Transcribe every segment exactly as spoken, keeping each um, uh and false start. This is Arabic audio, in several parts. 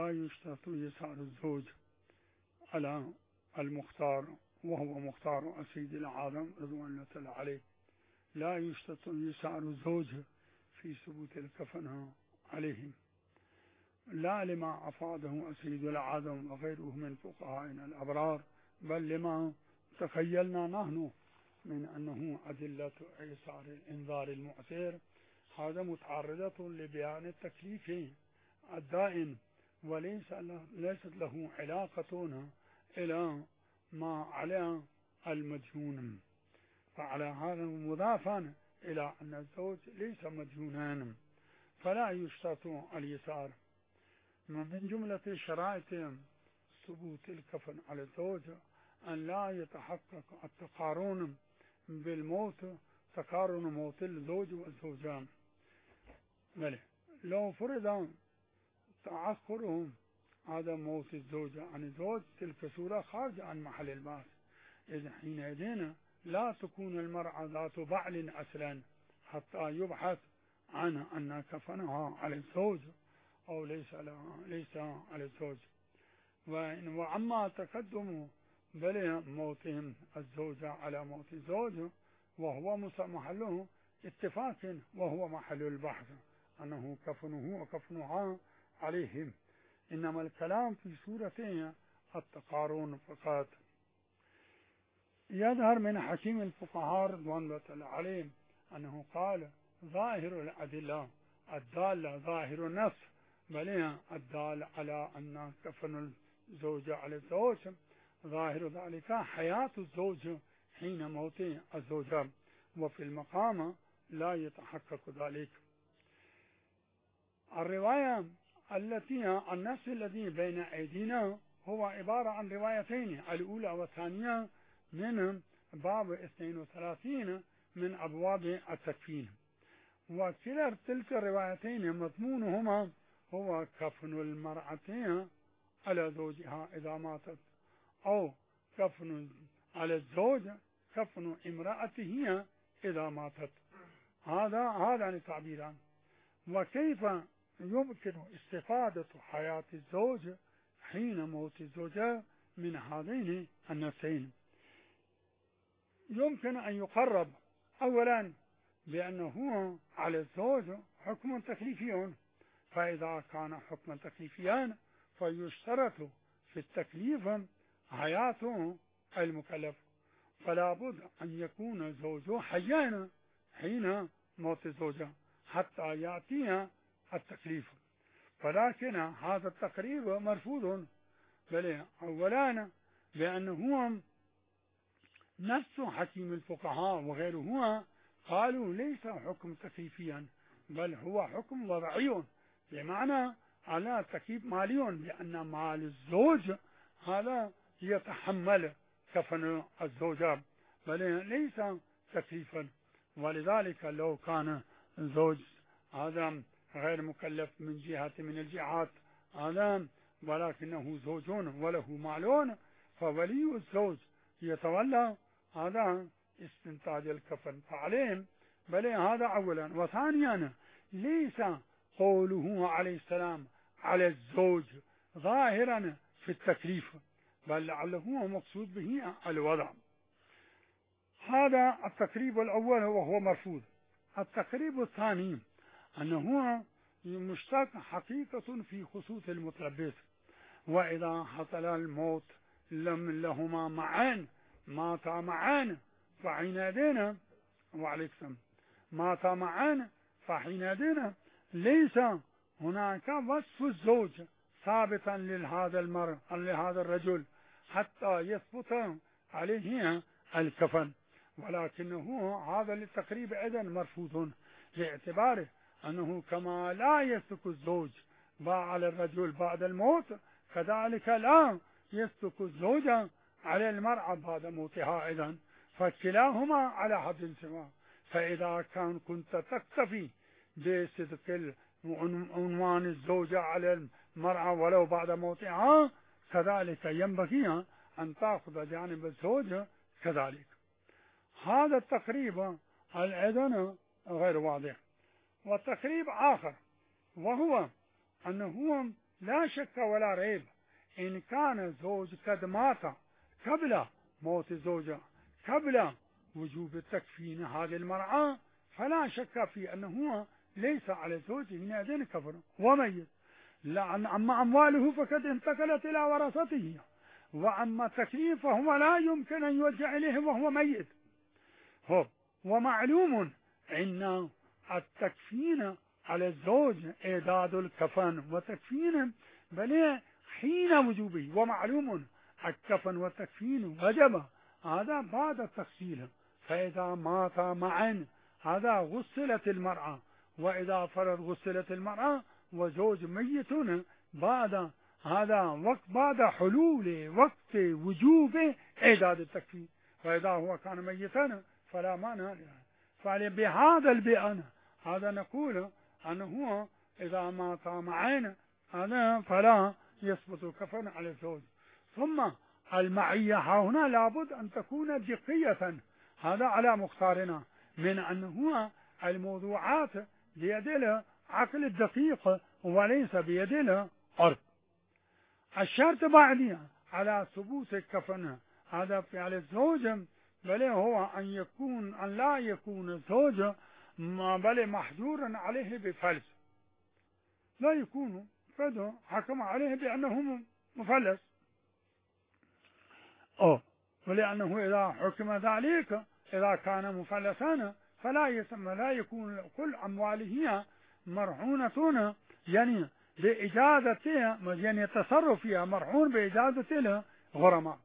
لا يشترط يسار الزوج على المختار وهو مختار سيد العالم رضوان الله تعالى عليه، لا يشترط يسار الزوج في ثبوت الكفن عليهم، لا لما أفاده سيد العالم وغيره من فقهائنا الأبرار، بل لما تخيلنا نحن من أنه أدلة إيسار الإنذار المؤثر هذا متعرضة لبيان التكليف الدائم، وليس له ليست له علاقة إلى ما على المديون، فعلى هذا مضافا إلى أن الزوج ليس مديونا فلا يشترط اليسار. من جملة شرائط ثبوت الكفن على الزوج أن لا يتحقق التقارن بالموت، تقارن موت الزوج والزوجان. بله لو فرض تأخرهم عدم موت الزوجة عن الزوج تلك صورة خارجة عن محل البحث، إذ حينئذ لا تكون المرأة ذات بعل أصلا حتى يبحث عن أن كفنها على الزوج أو ليس ليس على الزوج. وأما تقدم بل موتهم الزوجة على موت الزوج وهو محله اتفاق وهو محل البحث أنه كفنه وكفنها عليهم، إنما الكلام في سورتين التقارن فقط. يظهر من حكيم الفقهاء رضوان الله تعالى عليهم أنه قال ظاهر الأدلة الدالة ظاهر النص بل الدال على أن كفن الزوجة على الزوج ظاهر ذلك حياة الزوج حين موت الزوجة، وفي المقام لا يتحقق ذلك. الرواية التي النص الذي بين أيدينا هو عبارة عن روايتين، الأولى والثانية من باب اثنين وثلاثين من أبواب التكفين، وكلا تلك الروايتين مضمونهما هو كفن المرأة على زوجها إذا ماتت، أو كفن على الزوج كفن امرأته إذا ماتت. هذا هذان التعبيران. وكيف يمكن استفادة حياة الزوج حين موت الزوجة من هذين النصين؟ يمكن أن يقرب أولا بأنه على الزوج حكم تكليفي، فإذا كان حكما تكليفيا فيشترط في التكليف حياة المكلف، فلا بد أن يكون زوجه حيا حين موت الزوجة حتى يأتي التكليف، ولكن هذا التقريب مرفوض. بل أولا بأنه نفس حكيم الفقهاء وغيره قالوا ليس حكم تكليفيا بل هو حكم وضعي، بمعنى على تكليف مالي، بأن مال الزوج هذا يتحمل كفن الزوجة بل ليس تكليفا. ولذلك لو كان الزوج هذا غير مكلف من جهة من الجهات هذا ولكنه زوج وله مال فولي الزوج يتولى هذا استنتاج الكفن فعليهم. بل هذا أولا. وثانيا ليس قوله عليه السلام على الزوج ظاهرا في التكليف بل لعله مقصود به الوضع. هذا التقريب الأول وهو مرفوض. التقريب الثاني أنه مشتق حقيقة في خصوص المتلبس، وإذا حصل الموت لم لهما معا ماتا معا فحينئذ وعليكم ماتا معا فحينئذ ليس هناك وصف الزوج ثابتا لهذا المرء لهذا الرجل حتى يثبت عليه الكفن، ولكنه هذا للتقريب أيضا مرفوض باعتباره أنه كما لا يسلك الزوج على الرجل بعد الموت كذلك لا يسلك الزوجة على المرأة بعد موتها أيضا، فكلاهما على حد سواء. فإذا كان كنت تكتفي بصدق عنوان الزوجة على المرأة ولو بعد موتها كذلك ينبغي أن تأخذ جانب الزوج كذلك. هذا التقريب أيضا غير واضح. والتقريب آخر وهو أنه لا شك ولا ريب إن كان الزوج قد مات قبل موت الزوجة قبل وجوب تكفين هذه المرأة فلا شك في أنه ليس على الزوج حينئذ كفر وميت. لأن أما أمواله فقد انتقلت إلى ورثته، وأما تكليف فهو لا يمكن أن يرجع إليه وهو ميت. هو ومعلوم أن التكفين على الزوج إعداد الكفن وتكفين بل حين وجوبه، ومعلوم الكفن والتكفين وجب هذا بعد التغسيل، فإذا مات معا هذا غسلت المرأة، وإذا فرض غسلت المرأة وزوج ميت بعد هذا وقت بعد حلول وقت وجوب إعداد التكفين، فإذا هو كان ميتا فلا مانع له. فبهذا البيان هذا نقول أنه إذا مات معا هذا فلا يثبت الكفن على الزوج. ثم المعية هنا لابد أن تكون دقية، هذا على مختارنا من أنه الموضوعات بيد العقل الدقيق وليس بيد العرف. الشرط بعدها على ثبوت الكفن هذا في على الزوج بل هو أن يكون أن لا يكون الزوج بل محجورا عليه بفلس، لا يكون قد حكم عليه بأنه مفلس، أو ولأنه إذا حكم ذلك إذا كان مفلسا فلا يسمى لا يكون كل أمواله مرهونة يعني بإجازة يعني التصرف فيها مرهون بإجازة الغرماء.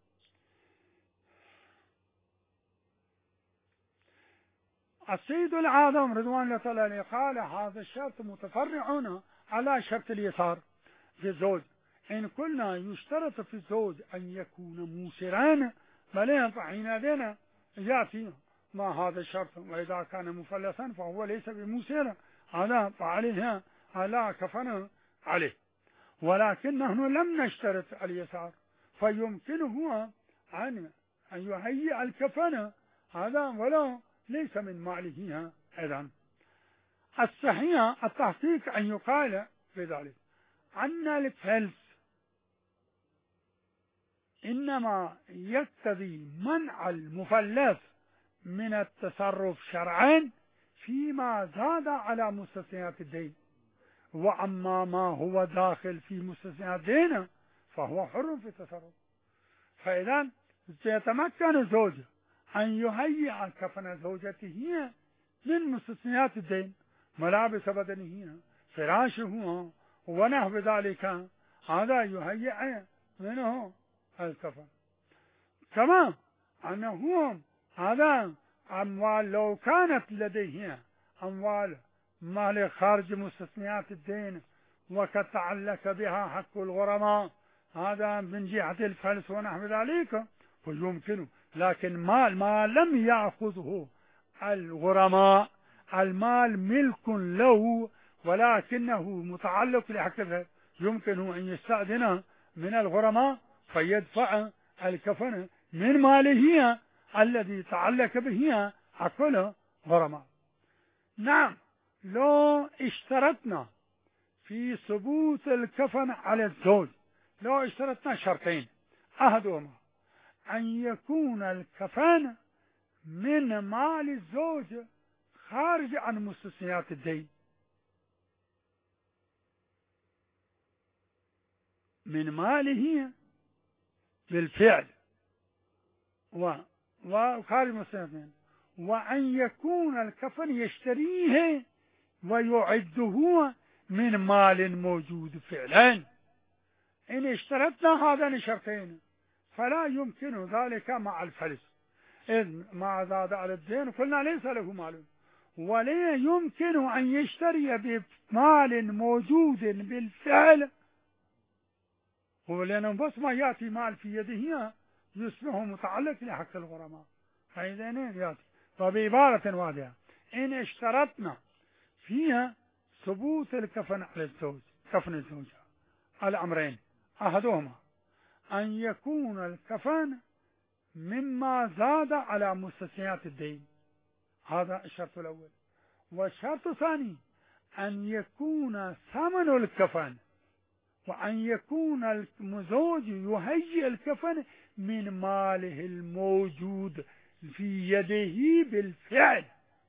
السيد العاظم رضوان الله تعالى عليه قال هذا الشرط متفرع على شرط اليسار في الزوج، إن كنا يشترط في الزوج أن يكون موسرا بل فحينئذ يأتي ما هذا الشرط، وإذا كان مفلسا فهو ليس بموسر هذا فعليه لا كفن عليه. ولكن نحن لم نشترط اليسار فيمكنه أن يهيئ الكفن هذا ولا ليس من ماله أيضا. الصحيح التحقيق أن يقال في ذلك أن الفلس إنما يقتضي منع المفلس من التصرف شرعا فيما زاد على مستثنيات الدين، وأما ما هو داخل في مستثنيات الدين فهو حر في التصرف. فإذا سيتمكن الزوج أن يهيئ كفن زوجته من مستثنيات الدين، ملابس بدنه فراشه ونحو ذلك، هذا يهيئ منه الكفن. كما أنه هذا أموال لو كانت لديه أموال مال خارج مستثنيات الدين وقد تعلق بها حق الغرماء هذا من جهة الفلس ونحو ذلك فيمكنه، لكن مال ما لم يأخذه الغرماء المال ملك له ولكنه متعلق لحق الغير، يمكنه أن يستأذن من الغرماء فيدفع الكفن من ماله الذي تعلق به حق الغرماء. نعم، لو اشترطنا في ثبوت الكفن على الزوج لو اشترطنا شرطين، أحدهما أن يكون الكفن من مال الزوج خارج عن مستثنيات الدين، من ماله بالفعل وخارج مستثنيات الدين، وأن يكون الكفن يشتريه ويعده من مال موجود فعلا. إن اشترطنا هذين الشرطين فلا يمكن ذلك مع الفلس، إذ ما زاد على الدين قلنا ليس له مال، ولا يمكن أن يشتري بمال موجود بالفعل، ولأنه بس ما يأتي مال في يده يصبح متعلق لحق الغرماء، فإذا يأتي. فبعبارة واضحة إن اشترطنا فيها ثبوت الكفن على الزوج كفن الزوجة الأمرين، أحدهما أن يكون الكفن مما زاد على مستثنيات الدين، هذا الشرط الأول. والشرط الثاني أن يكون ثمن الكفن وأن يكون الزوج يهيئ الكفن من ماله الموجود في يده بالفعل.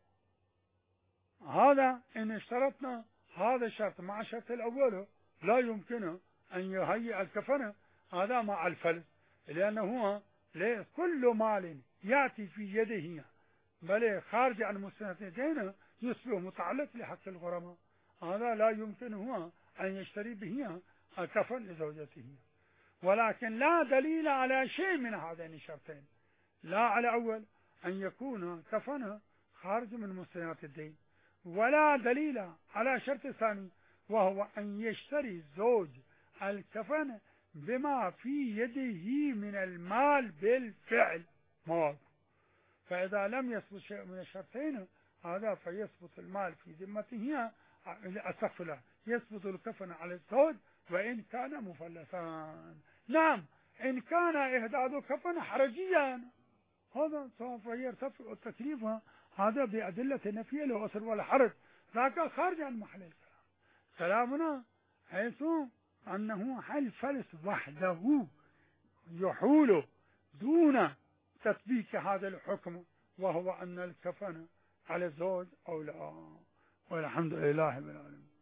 هذا إن اشترطنا هذا الشرط مع الشرط الأول لا يمكن أن يهيئ الكفن هذا مع الفلس، لأنه كل مال يأتي في يده بل خارج عن مستندين يصبح متعلق لحق الغرماء، هذا لا يمكن هو أن يشتري به الكفن لزوجته. ولكن لا دليل على شيء من هذين الشرطين، لا على أول أن يكون كفن خارج من مستندات الدين، ولا دليل على شرط ثاني وهو أن يشتري الزوج الكفن بما في يده من المال بالفعل مواد. فإذا لم يثبت شيء من الشرطين هذا فيثبت المال في ذمته، أستغفر الله، يثبت الكفن على الزوج وإن كان مفلسا. نعم إن كان إهداد كفن حرجيا هذا سوف يرتفع التكليف هذا بأدلة نفية لأسر ولا حرج، ذاك خارج عن محل الكلام. كلامنا حيث أنه الفلس وحده يحول دون تطبيق هذا الحكم، وهو أن الكفن على الزوج أو لا. والحمد لله رب العالمين.